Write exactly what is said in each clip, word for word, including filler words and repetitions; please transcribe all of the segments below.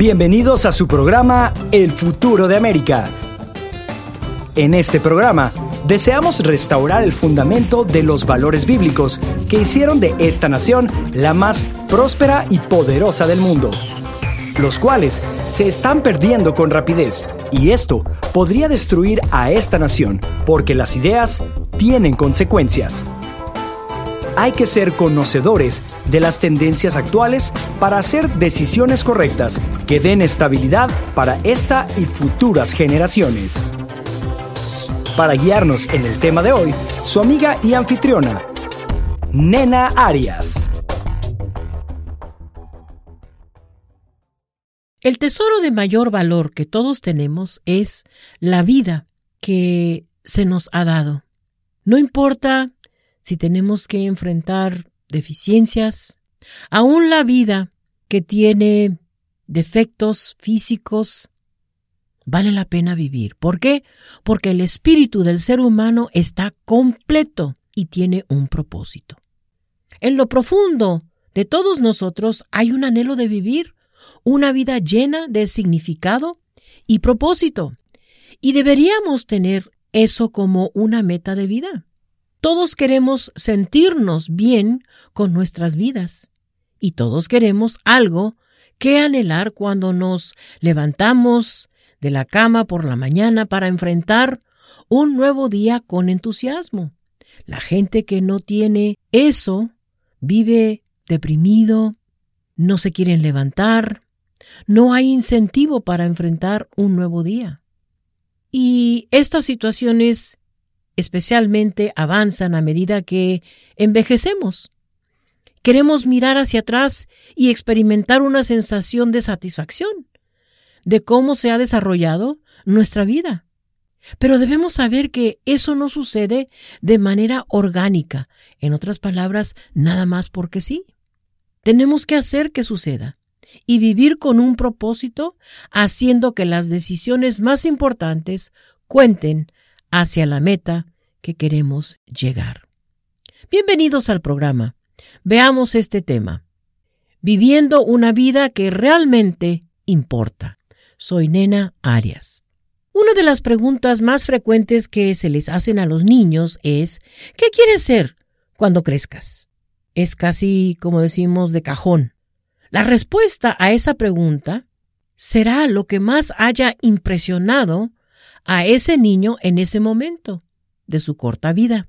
Bienvenidos a su programa El Futuro de América. En este programa deseamos restaurar el fundamento de los valores bíblicos que hicieron de esta nación la más próspera y poderosa del mundo, los cuales se están perdiendo con rapidez, y esto podría destruir a esta nación porque las ideas tienen consecuencias. Hay que ser conocedores de las tendencias actuales para hacer decisiones correctas que den estabilidad para esta y futuras generaciones. Para guiarnos en el tema de hoy, su amiga y anfitriona, Nena Arias. El tesoro de mayor valor que todos tenemos es la vida que se nos ha dado. No importa si tenemos que enfrentar deficiencias, aún la vida que tiene defectos físicos, vale la pena vivir. ¿Por qué? Porque el espíritu del ser humano está completo y tiene un propósito. En lo profundo de todos nosotros hay un anhelo de vivir una vida llena de significado y propósito, y deberíamos tener eso como una meta de vida. Todos queremos sentirnos bien con nuestras vidas, y todos queremos algo que anhelar cuando nos levantamos de la cama por la mañana para enfrentar un nuevo día con entusiasmo. La gente que no tiene eso vive deprimido, no se quieren levantar, no hay incentivo para enfrentar un nuevo día. Y estas situaciones especialmente avanzan a medida que envejecemos. Queremos mirar hacia atrás y experimentar una sensación de satisfacción de cómo se ha desarrollado nuestra vida. Pero debemos saber que eso no sucede de manera orgánica, en otras palabras, nada más porque sí. Tenemos que hacer que suceda y vivir con un propósito, haciendo que las decisiones más importantes cuenten hacia la meta que queremos llegar. Bienvenidos al programa. Veamos este tema: viviendo una vida que realmente importa. Soy Nena Arias. Una de las preguntas más frecuentes que se les hacen a los niños es: ¿qué quieres ser cuando crezcas? Es casi, como decimos, de cajón. La respuesta a esa pregunta será lo que más haya impresionado a ese niño en ese momento de su corta vida.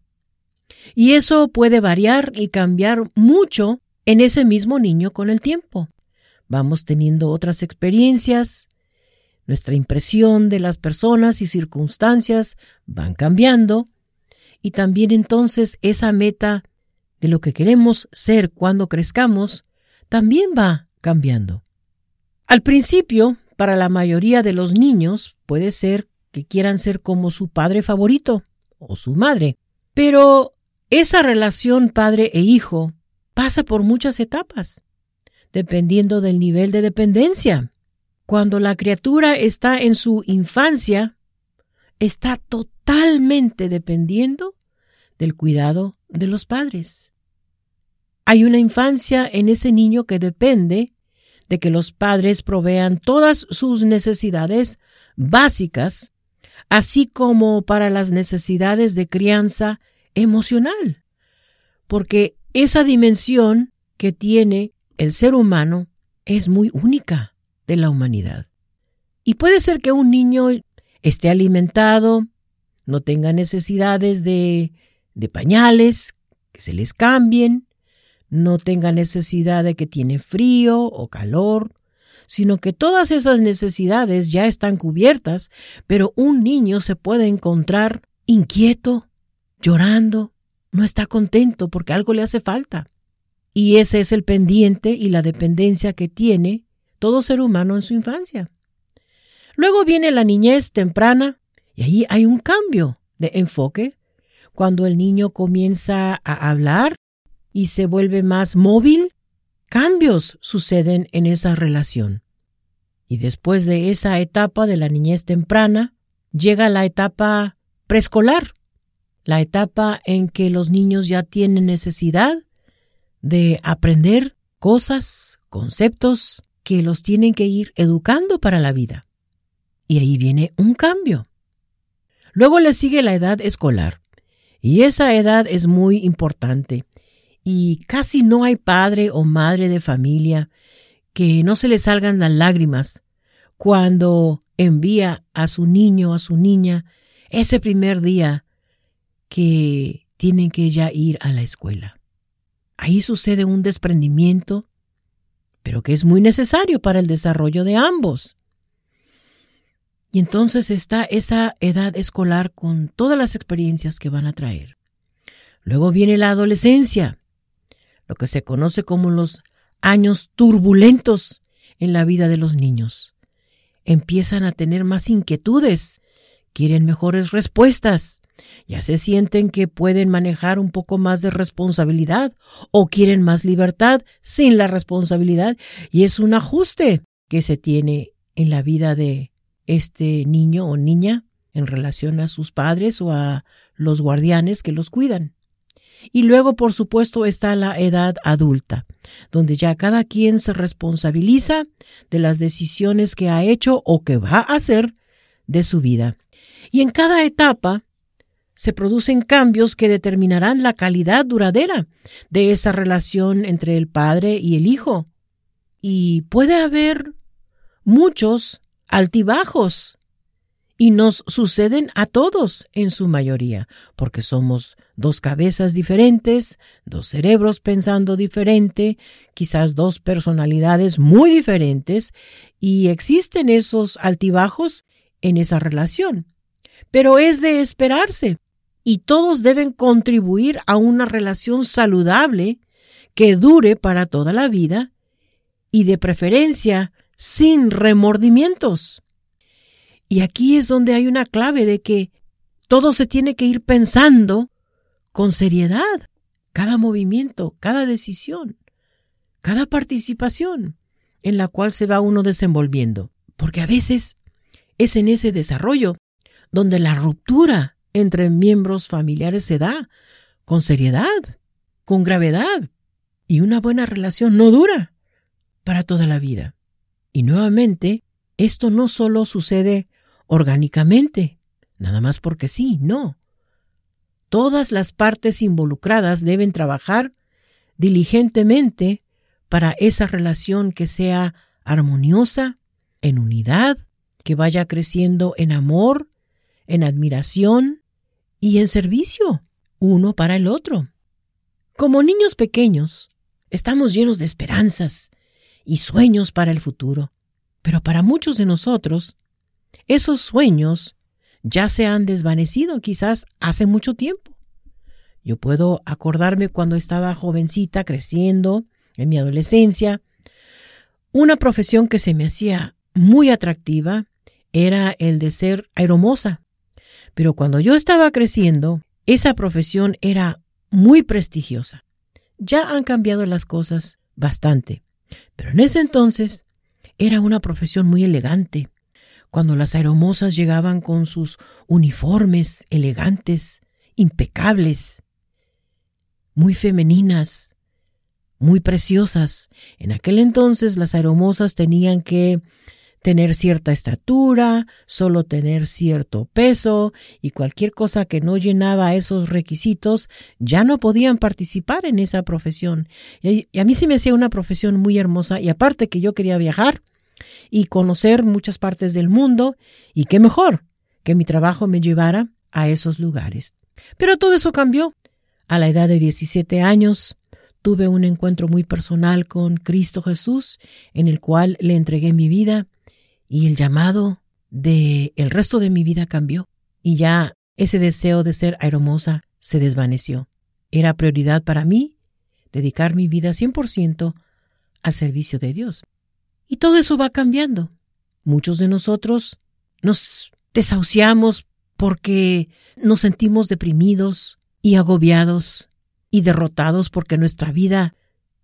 Y eso puede variar y cambiar mucho en ese mismo niño con el tiempo. Vamos teniendo otras experiencias, nuestra impresión de las personas y circunstancias van cambiando, y también entonces esa meta de lo que queremos ser cuando crezcamos también va cambiando. Al principio, para la mayoría de los niños, puede ser que quieran ser como su padre favorito o su madre, pero esa relación padre e hijo pasa por muchas etapas, dependiendo del nivel de dependencia. Cuando la criatura está en su infancia, está totalmente dependiendo del cuidado de los padres. Hay una infancia en ese niño que depende de que los padres provean todas sus necesidades básicas, así como para las necesidades de crianza emocional, porque esa dimensión que tiene el ser humano es muy única de la humanidad. Y puede ser que un niño esté alimentado, no tenga necesidades de, de pañales, que se les cambien, no tenga necesidad de que tiene frío o calor, sino que todas esas necesidades ya están cubiertas, pero un niño se puede encontrar inquieto, llorando, no está contento porque algo le hace falta. Y ese es el pendiente y la dependencia que tiene todo ser humano en su infancia. Luego viene la niñez temprana y ahí hay un cambio de enfoque cuando el niño comienza a hablar y se vuelve más móvil. Cambios suceden en esa relación. Y después de esa etapa de la niñez temprana, llega la etapa preescolar, la etapa en que los niños ya tienen necesidad de aprender cosas, conceptos que los tienen que ir educando para la vida. Y ahí viene un cambio. Luego le sigue la edad escolar. Y esa edad es muy importante. Y casi no hay padre o madre de familia que no se le salgan las lágrimas cuando envía a su niño o a su niña ese primer día que tienen que ya ir a la escuela. Ahí sucede un desprendimiento, pero que es muy necesario para el desarrollo de ambos. Y entonces está esa edad escolar con todas las experiencias que van a traer. Luego viene la adolescencia, lo que se conoce como los años turbulentos en la vida de los niños. Empiezan a tener más inquietudes, quieren mejores respuestas, ya se sienten que pueden manejar un poco más de responsabilidad o quieren más libertad sin la responsabilidad, y es un ajuste que se tiene en la vida de este niño o niña en relación a sus padres o a los guardianes que los cuidan. Y luego, por supuesto, está la edad adulta, donde ya cada quien se responsabiliza de las decisiones que ha hecho o que va a hacer de su vida. Y en cada etapa se producen cambios que determinarán la calidad duradera de esa relación entre el padre y el hijo. Y puede haber muchos altibajos, y nos suceden a todos en su mayoría, porque somos dos cabezas diferentes, dos cerebros pensando diferente, quizás dos personalidades muy diferentes, y existen esos altibajos en esa relación. Pero es de esperarse, y todos deben contribuir a una relación saludable que dure para toda la vida, y de preferencia sin remordimientos. Y aquí es donde hay una clave de que todo se tiene que ir pensando con seriedad, cada movimiento, cada decisión, cada participación en la cual se va uno desenvolviendo. Porque a veces es en ese desarrollo donde la ruptura entre miembros familiares se da con seriedad, con gravedad, y una buena relación no dura para toda la vida. Y nuevamente, esto no solo sucede orgánicamente, nada más porque sí, no. Todas las partes involucradas deben trabajar diligentemente para esa relación que sea armoniosa, en unidad, que vaya creciendo en amor, en admiración y en servicio uno para el otro. Como niños pequeños, estamos llenos de esperanzas y sueños para el futuro, pero para muchos de nosotros, esos sueños ya se han desvanecido quizás hace mucho tiempo. Yo puedo acordarme cuando estaba jovencita, creciendo, en mi adolescencia, una profesión que se me hacía muy atractiva era el de ser aeromoza. Pero cuando yo estaba creciendo, esa profesión era muy prestigiosa. Ya han cambiado las cosas bastante, pero en ese entonces era una profesión muy elegante. Cuando las aeromosas llegaban con sus uniformes elegantes, impecables, muy femeninas, muy preciosas. En aquel entonces las aeromosas tenían que tener cierta estatura, solo tener cierto peso, y cualquier cosa que no llenaba esos requisitos ya no podían participar en esa profesión. Y a mí se me hacía una profesión muy hermosa, y aparte que yo quería viajar y conocer muchas partes del mundo, y qué mejor que mi trabajo me llevara a esos lugares. Pero todo eso cambió. A la edad de diecisiete años tuve un encuentro muy personal con Cristo Jesús, en el cual le entregué mi vida, y el llamado de el resto de mi vida cambió, y ya ese deseo de ser aeromoza se desvaneció. Era prioridad para mí dedicar mi vida cien por ciento al servicio de Dios. Y todo eso va cambiando. Muchos de nosotros nos desahuciamos porque nos sentimos deprimidos y agobiados y derrotados porque nuestra vida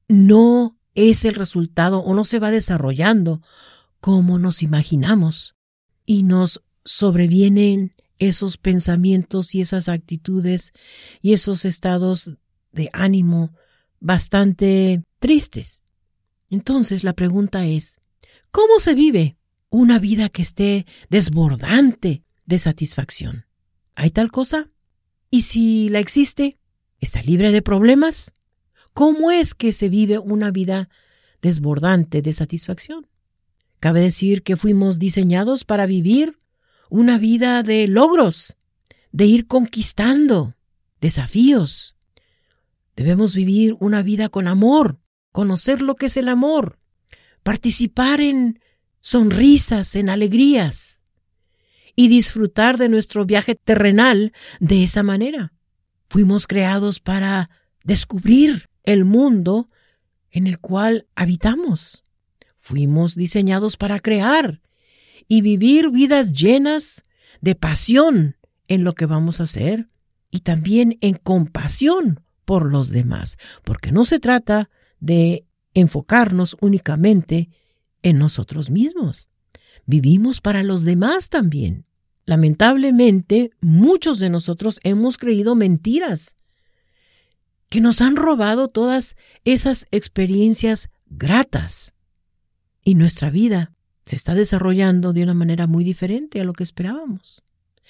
no es el resultado o no se va desarrollando como nos imaginamos, y nos sobrevienen esos pensamientos y esas actitudes y esos estados de ánimo bastante tristes. Entonces la pregunta es, ¿Cómo se vive una vida que esté desbordante de satisfacción? ¿Hay tal cosa? Y si la existe, ¿está libre de problemas? ¿Cómo es que se vive una vida desbordante de satisfacción? Cabe decir que fuimos diseñados para vivir una vida de logros, de ir conquistando desafíos. Debemos vivir una vida con amor, conocer lo que es el amor, participar en sonrisas, en alegrías y disfrutar de nuestro viaje terrenal de esa manera. Fuimos creados para descubrir el mundo en el cual habitamos. Fuimos diseñados para crear y vivir vidas llenas de pasión en lo que vamos a hacer y también en compasión por los demás, porque no se trata de enfocarnos únicamente en nosotros mismos. Vivimos para los demás también. Lamentablemente, muchos de nosotros hemos creído mentiras que nos han robado todas esas experiencias gratas. Y nuestra vida se está desarrollando de una manera muy diferente a lo que esperábamos.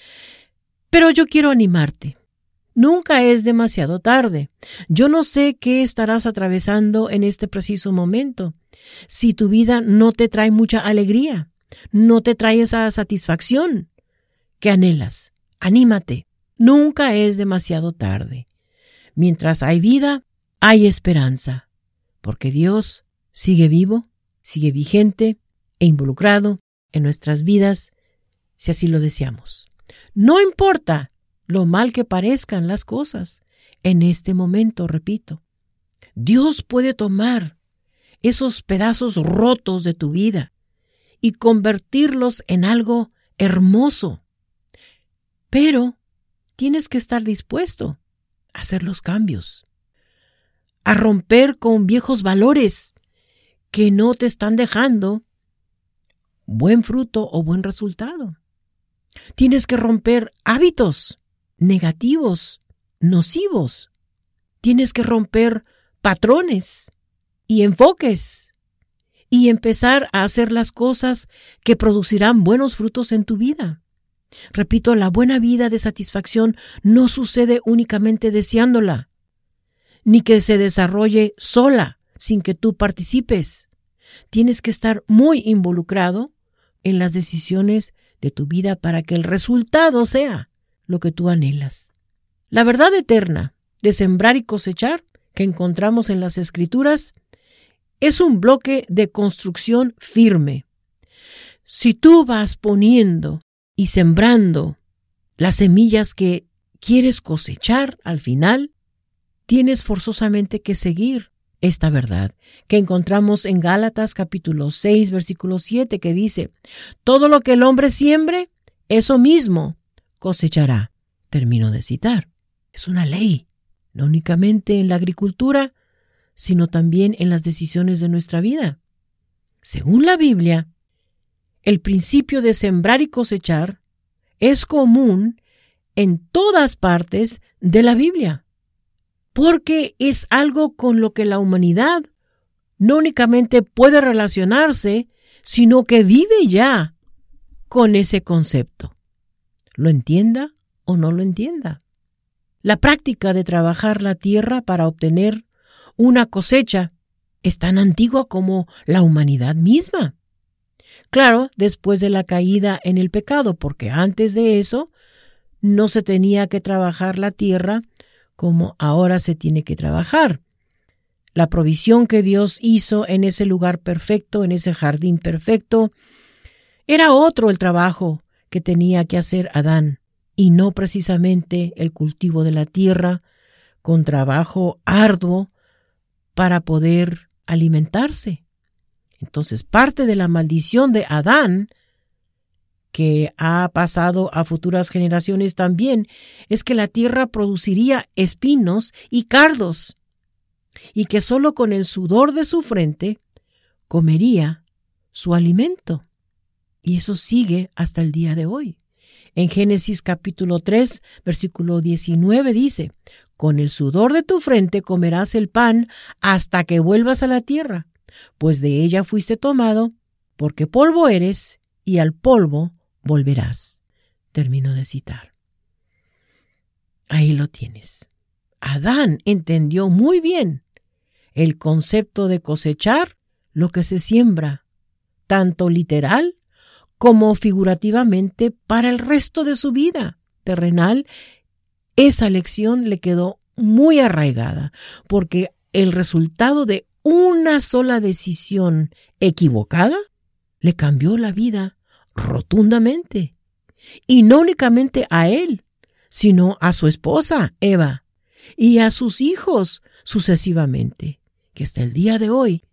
Pero yo quiero animarte. Nunca es demasiado tarde. Yo no sé qué estarás atravesando en este preciso momento. Si tu vida no te trae mucha alegría, no te trae esa satisfacción que anhelas, anímate. Nunca es demasiado tarde. Mientras hay vida, hay esperanza, porque Dios sigue vivo, sigue vigente e involucrado en nuestras vidas, si así lo deseamos. No importa lo mal que parezcan las cosas, en este momento, repito, Dios puede tomar esos pedazos rotos de tu vida y convertirlos en algo hermoso. Pero tienes que estar dispuesto a hacer los cambios, a romper con viejos valores que no te están dejando buen fruto o buen resultado. Tienes que romper hábitos negativos, nocivos. Tienes que romper patrones y enfoques y empezar a hacer las cosas que producirán buenos frutos en tu vida. Repito, la buena vida de satisfacción no sucede únicamente deseándola, ni que se desarrolle sola, sin que tú participes. Tienes que estar muy involucrado en las decisiones de tu vida para que el resultado sea lo que tú anhelas. La verdad eterna de sembrar y cosechar que encontramos en las Escrituras es un bloque de construcción firme. Si tú vas poniendo y sembrando las semillas que quieres cosechar al final, tienes forzosamente que seguir esta verdad que encontramos en Gálatas capítulo seis, versículo siete, que dice: todo lo que el hombre siembre, eso mismo cosechará. Termino de citar. Es una ley, no únicamente en la agricultura, sino también en las decisiones de nuestra vida. Según la Biblia, el principio de sembrar y cosechar es común en todas partes de la Biblia, porque es algo con lo que la humanidad no únicamente puede relacionarse, sino que vive ya con ese concepto. ¿Lo entienda o no lo entienda? La práctica de trabajar la tierra para obtener una cosecha es tan antigua como la humanidad misma. Claro, después de la caída en el pecado, porque antes de eso no se tenía que trabajar la tierra como ahora se tiene que trabajar. La provisión que Dios hizo en ese lugar perfecto, en ese jardín perfecto, era otro el trabajo que tenía que hacer Adán, y no precisamente el cultivo de la tierra con trabajo arduo para poder alimentarse. Entonces, parte de la maldición de Adán, que ha pasado a futuras generaciones también, es que la tierra produciría espinos y cardos, y que solo con el sudor de su frente comería su alimento. Y eso sigue hasta el día de hoy. En Génesis capítulo tres, versículo diecinueve dice: con el sudor de tu frente comerás el pan hasta que vuelvas a la tierra, pues de ella fuiste tomado, porque polvo eres y al polvo volverás. Termino de citar. Ahí lo tienes. Adán entendió muy bien el concepto de cosechar lo que se siembra, tanto literal como figurativamente para el resto de su vida terrenal. Esa lección le quedó muy arraigada, porque el resultado de una sola decisión equivocada le cambió la vida rotundamente. Y no únicamente a él, sino a su esposa, Eva, y a sus hijos sucesivamente, que hasta el día de hoy,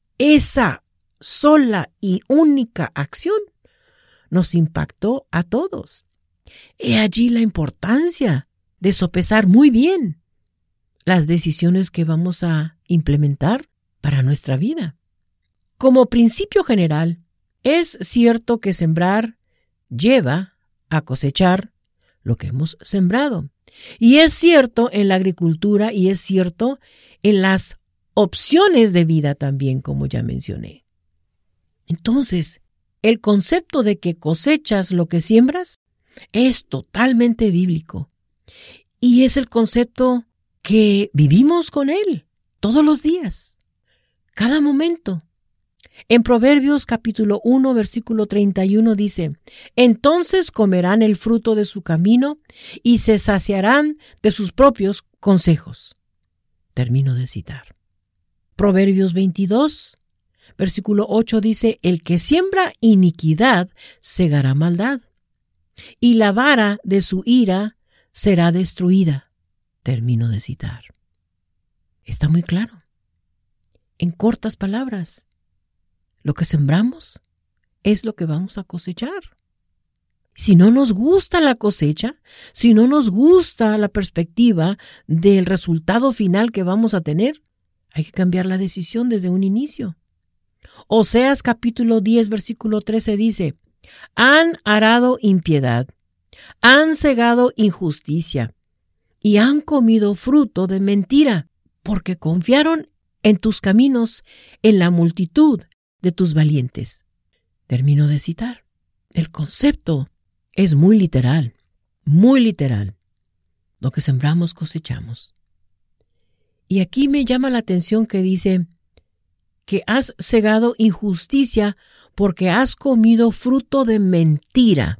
esa sola y única acción nos impactó a todos. He allí la importancia de sopesar muy bien las decisiones que vamos a implementar para nuestra vida. Como principio general, es cierto que sembrar lleva a cosechar lo que hemos sembrado. Y es cierto en la agricultura y es cierto en las opciones de vida también, como ya mencioné. Entonces, el concepto de que cosechas lo que siembras es totalmente bíblico. Y es el concepto que vivimos con él todos los días, cada momento. En Proverbios capítulo uno, versículo treinta y uno dice: entonces comerán el fruto de su camino y se saciarán de sus propios consejos. Termino de citar. Proverbios veintidós, versículo ocho dice: el que siembra iniquidad segará maldad, y la vara de su ira será destruida. Termino de citar. Está muy claro. En cortas palabras, lo que sembramos es lo que vamos a cosechar. Si no nos gusta la cosecha, si no nos gusta la perspectiva del resultado final que vamos a tener, hay que cambiar la decisión desde un inicio. Oseas capítulo diez, versículo trece dice: han arado impiedad, han segado injusticia y han comido fruto de mentira, porque confiaron en tus caminos, en la multitud de tus valientes. Termino de citar. El concepto es muy literal, muy literal. Lo que sembramos cosechamos. Y aquí me llama la atención que dice que has segado injusticia porque has comido fruto de mentira.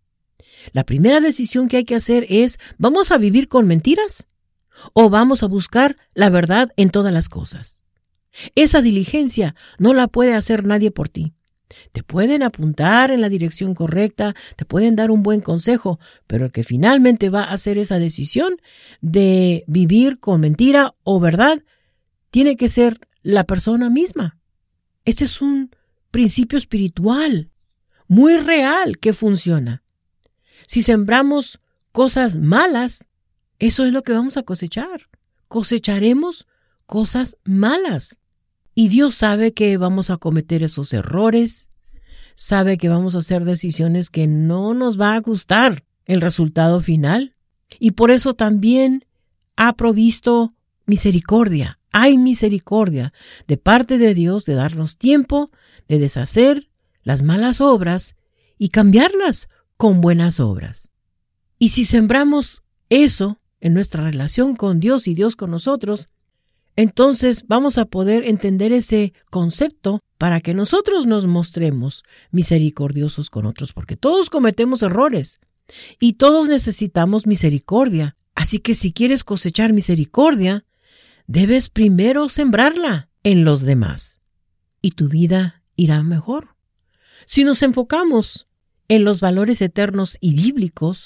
La primera decisión que hay que hacer es: ¿vamos a vivir con mentiras o vamos a buscar la verdad en todas las cosas? Esa diligencia no la puede hacer nadie por ti. Te pueden apuntar en la dirección correcta, te pueden dar un buen consejo, pero el que finalmente va a hacer esa decisión de vivir con mentira o verdad tiene que ser la persona misma. Este es un principio espiritual muy real que funciona. Si sembramos cosas malas, eso es lo que vamos a cosechar. Cosecharemos cosas malas. Y Dios sabe que vamos a cometer esos errores, sabe que vamos a hacer decisiones que no nos va a gustar el resultado final. Y por eso también ha provisto misericordia. Hay misericordia de parte de Dios de darnos tiempo de deshacer las malas obras y cambiarlas con buenas obras. Y si sembramos eso en nuestra relación con Dios y Dios con nosotros, entonces vamos a poder entender ese concepto para que nosotros nos mostremos misericordiosos con otros, porque todos cometemos errores y todos necesitamos misericordia. Así que si quieres cosechar misericordia, debes primero sembrarla en los demás y tu vida irá mejor. Si nos enfocamos en los valores eternos y bíblicos,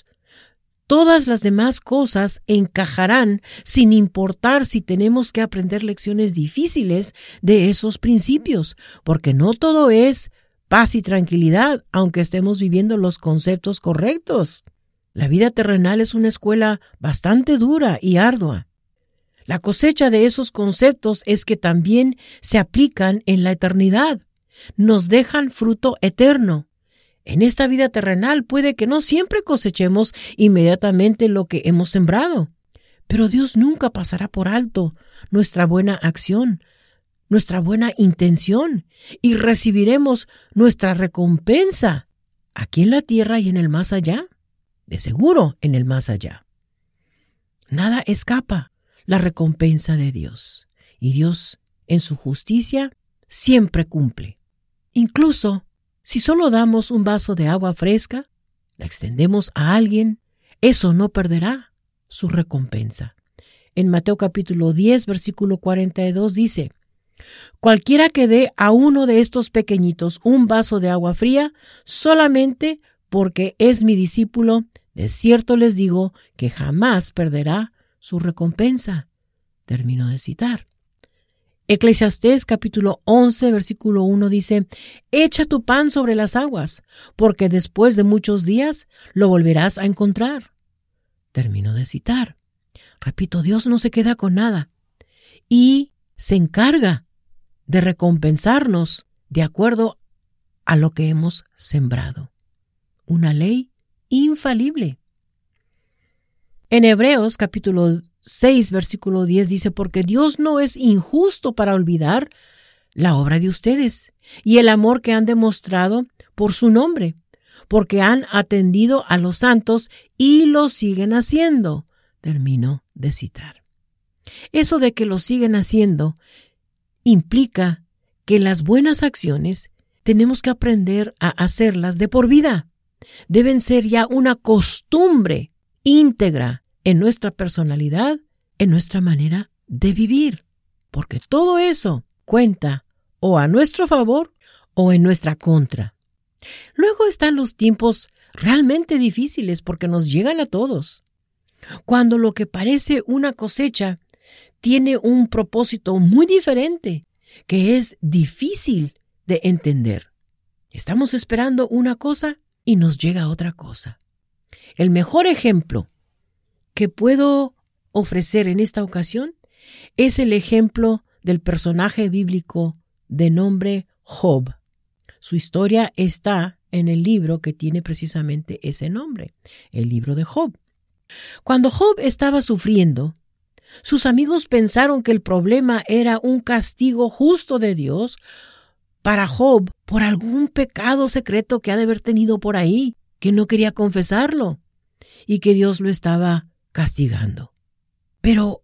todas las demás cosas encajarán sin importar si tenemos que aprender lecciones difíciles de esos principios, porque no todo es paz y tranquilidad, aunque estemos viviendo los conceptos correctos. La vida terrenal es una escuela bastante dura y ardua. La cosecha de esos conceptos es que también se aplican en la eternidad. Nos dejan fruto eterno. En esta vida terrenal puede que no siempre cosechemos inmediatamente lo que hemos sembrado, pero Dios nunca pasará por alto nuestra buena acción. nuestra buena intención y recibiremos nuestra recompensa aquí en la tierra y en el más allá. De seguro en el más allá. Nada escapa la recompensa de Dios. Y Dios, en su justicia, siempre cumple. Incluso si solo damos un vaso de agua fresca, la extendemos a alguien, eso no perderá su recompensa. En Mateo capítulo diez, versículo cuarenta y dos dice: cualquiera que dé a uno de estos pequeñitos un vaso de agua fría, solamente porque es mi discípulo, de cierto les digo que jamás perderá su recompensa. Termino de citar. Eclesiastés capítulo once, versículo uno dice: echa tu pan sobre las aguas, porque después de muchos días lo volverás a encontrar. Termino de citar. Repito, Dios no se queda con nada y se encarga de recompensarnos de acuerdo a lo que hemos sembrado. Una ley infalible. En Hebreos capítulo seis, versículo diez dice: porque Dios no es injusto para olvidar la obra de ustedes y el amor que han demostrado por su nombre, porque han atendido a los santos y lo siguen haciendo. Termino de citar. Eso de que lo siguen haciendo implica que las buenas acciones tenemos que aprender a hacerlas de por vida. Deben ser ya una costumbre íntegra en nuestra personalidad, en nuestra manera de vivir, porque todo eso cuenta o a nuestro favor o en nuestra contra. Luego están los tiempos realmente difíciles porque nos llegan a todos. Cuando lo que parece una cosecha tiene un propósito muy diferente, que es difícil de entender. Estamos esperando una cosa y nos llega otra cosa. El mejor ejemplo que puedo ofrecer en esta ocasión es el ejemplo del personaje bíblico de nombre Job. Su historia está en el libro que tiene precisamente ese nombre, el libro de Job. Cuando Job estaba sufriendo, sus amigos pensaron que el problema era un castigo justo de Dios para Job por algún pecado secreto que ha de haber tenido por ahí, que no quería confesarlo, y que Dios lo estaba castigando. Pero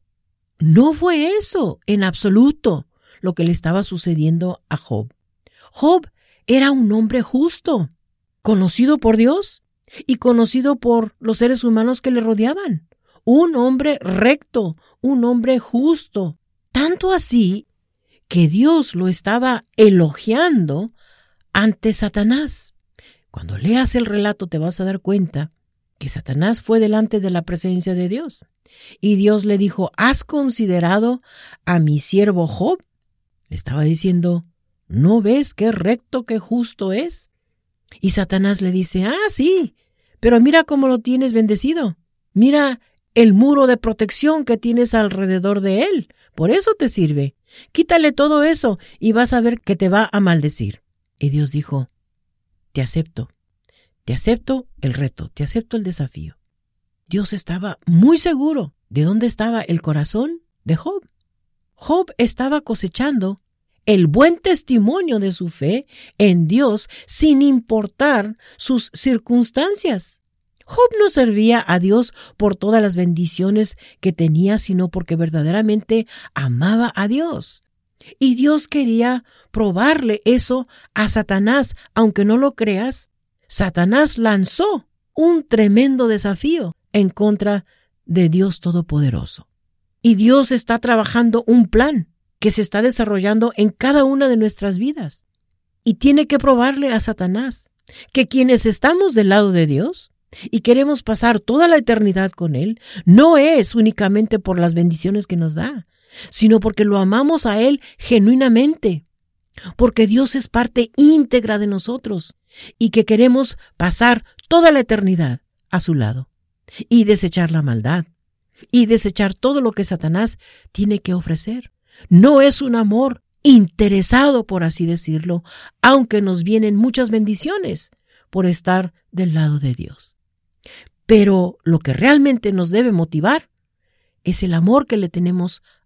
no fue eso en absoluto lo que le estaba sucediendo a Job. Job era un hombre justo, conocido por Dios y conocido por los seres humanos que le rodeaban. Un hombre recto, un hombre justo. Tanto así que Dios lo estaba elogiando ante Satanás. Cuando leas el relato te vas a dar cuenta que Satanás fue delante de la presencia de Dios. Y Dios le dijo: ¿has considerado a mi siervo Job? Le estaba diciendo: ¿no ves qué recto, qué justo es? Y Satanás le dice: ah, sí, pero mira cómo lo tienes bendecido. Mira el muro de protección que tienes alrededor de él. Por eso te sirve. Quítale todo eso y vas a ver que te va a maldecir. Y Dios dijo: te acepto. Te acepto el reto, te acepto el desafío. Dios estaba muy seguro de dónde estaba el corazón de Job. Job estaba cosechando el buen testimonio de su fe en Dios sin importar sus circunstancias. Job no servía a Dios por todas las bendiciones que tenía, sino porque verdaderamente amaba a Dios. Y Dios quería probarle eso a Satanás, aunque no lo creas. Satanás lanzó un tremendo desafío en contra de Dios Todopoderoso. Y Dios está trabajando un plan que se está desarrollando en cada una de nuestras vidas. Y tiene que probarle a Satanás que quienes estamos del lado de Dios y queremos pasar toda la eternidad con Él, no es únicamente por las bendiciones que nos da, sino porque lo amamos a Él genuinamente, porque Dios es parte íntegra de nosotros y que queremos pasar toda la eternidad a su lado y desechar la maldad y desechar todo lo que Satanás tiene que ofrecer. No es un amor interesado, por así decirlo, aunque nos vienen muchas bendiciones por estar del lado de Dios. Pero lo que realmente nos debe motivar es el amor que le tenemos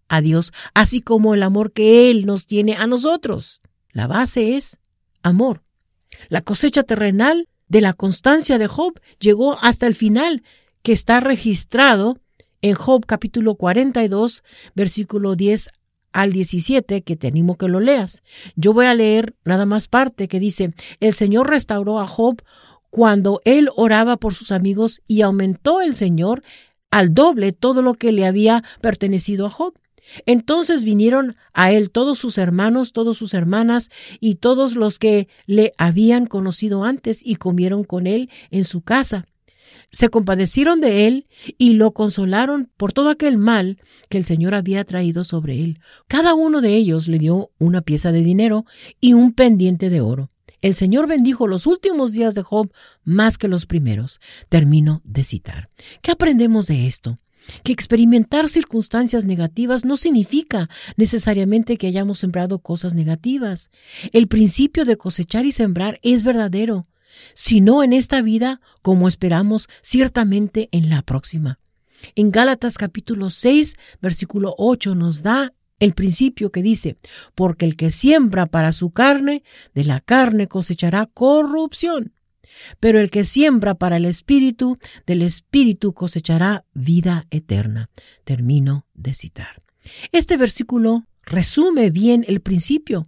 a Dios, así como el amor que Él nos tiene a nosotros. La base es amor. La cosecha terrenal de la constancia de Job llegó hasta el final, que está registrado en Job capítulo cuarenta y dos, versículo diez al diecisiete, que te animo que lo leas. Yo voy a leer nada más parte que dice: el Señor restauró a Job cuando él oraba por sus amigos, y aumentó el Señor al doble todo lo que le había pertenecido a Job. Entonces vinieron a él todos sus hermanos, todas sus hermanas y todos los que le habían conocido antes, y comieron con él en su casa. Se compadecieron de él y lo consolaron por todo aquel mal que el Señor había traído sobre él. Cada uno de ellos le dio una pieza de dinero y un pendiente de oro. El Señor bendijo los últimos días de Job más que los primeros. Termino de citar. ¿Qué aprendemos de esto? Que experimentar circunstancias negativas no significa necesariamente que hayamos sembrado cosas negativas. El principio de cosechar y sembrar es verdadero, si no en esta vida, como esperamos, ciertamente en la próxima. En Gálatas capítulo seis, versículo ocho nos da el principio que dice: porque el que siembra para su carne, de la carne cosechará corrupción. Pero el que siembra para el Espíritu, del Espíritu cosechará vida eterna. Termino de citar. Este versículo resume bien el principio.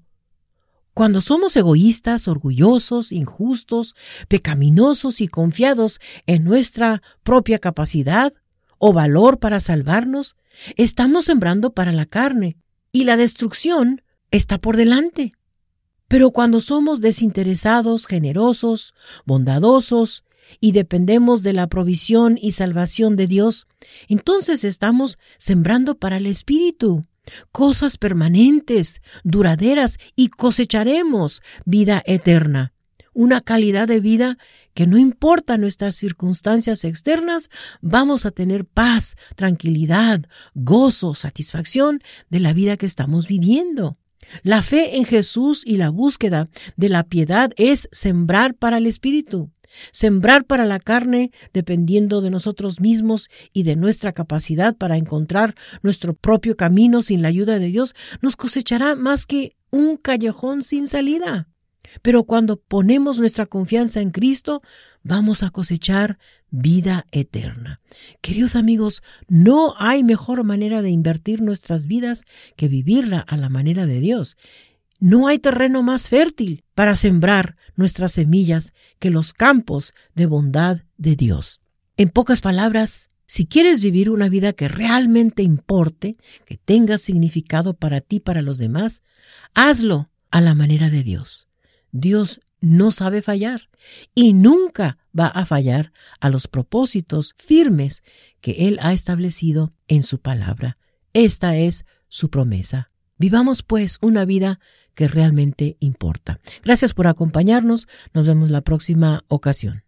Cuando somos egoístas, orgullosos, injustos, pecaminosos y confiados en nuestra propia capacidad o valor para salvarnos, estamos sembrando para la carne y la destrucción está por delante. Pero cuando somos desinteresados, generosos, bondadosos y dependemos de la provisión y salvación de Dios, entonces estamos sembrando para el Espíritu, cosas permanentes, duraderas, y cosecharemos vida eterna, una calidad de vida que no importa nuestras circunstancias externas, vamos a tener paz, tranquilidad, gozo, satisfacción de la vida que estamos viviendo. La fe en Jesús y la búsqueda de la piedad es sembrar para el Espíritu. Sembrar para la carne, dependiendo de nosotros mismos y de nuestra capacidad para encontrar nuestro propio camino sin la ayuda de Dios, nos cosechará más que un callejón sin salida. Pero cuando ponemos nuestra confianza en Cristo, vamos a cosechar vida eterna. Queridos amigos, no hay mejor manera de invertir nuestras vidas que vivirla a la manera de Dios. No hay terreno más fértil para sembrar nuestras semillas que los campos de bondad de Dios. En pocas palabras, si quieres vivir una vida que realmente importe, que tenga significado para ti y para los demás, hazlo a la manera de Dios. Dios no sabe fallar y nunca va a fallar a los propósitos firmes que Él ha establecido en su palabra. Esta es su promesa. Vivamos pues una vida que realmente importa. Gracias por acompañarnos. Nos vemos la próxima ocasión.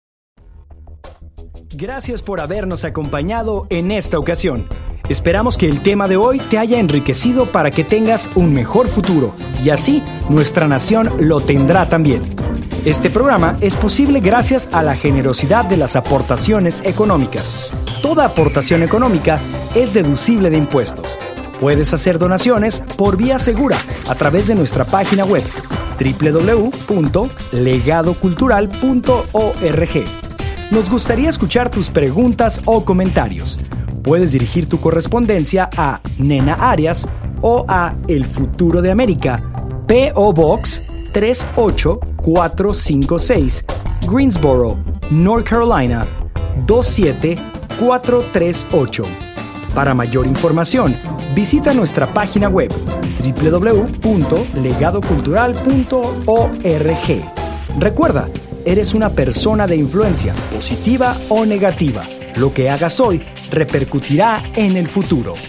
Gracias por habernos acompañado en esta ocasión. Esperamos que el tema de hoy te haya enriquecido para que tengas un mejor futuro, y así nuestra nación lo tendrá también. Este programa es posible gracias a la generosidad de las aportaciones económicas. Toda aportación económica es deducible de impuestos. Puedes hacer donaciones por vía segura a través de nuestra página web doble u doble u doble u punto legado cultural punto org. Nos gustaría escuchar tus preguntas o comentarios. Puedes dirigir tu correspondencia a Nena Arias o a El Futuro de América, P O Box tres ocho cuatro cinco seis, Greensboro, North Carolina dos siete cuatro tres ocho. Para mayor información, visita nuestra página web doble u doble u doble u punto legado cultural punto org. Recuerda, eres una persona de influencia, positiva o negativa. Lo que hagas hoy repercutirá en el futuro.